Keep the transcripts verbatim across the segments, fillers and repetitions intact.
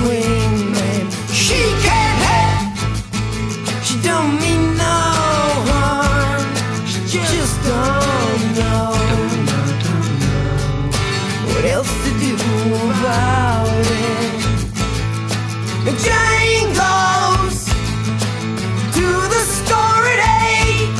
swing man. She can't help, she don't mean no harm, she just don't know what else to do about it. And Jane goes to the store at eight.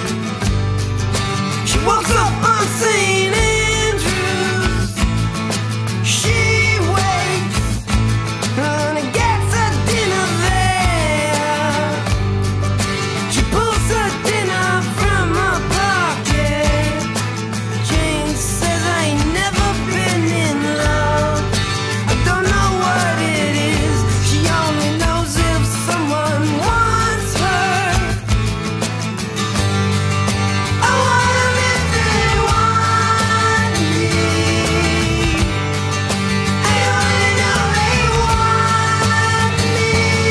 She walks up on Saint Andrews. She waits and gets her dinner there. She pulls her dinner from her pocket. Jane says, I ain't never been in love. I don't know what it is. She only knows if someone wants her. I want 'em if they want me. I only know they want me.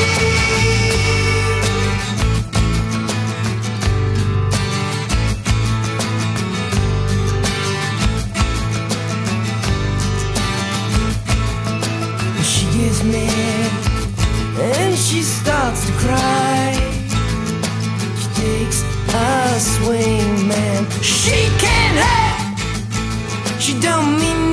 She gets mad and she starts to cry. She takes a swing man. She can't help, she don't mean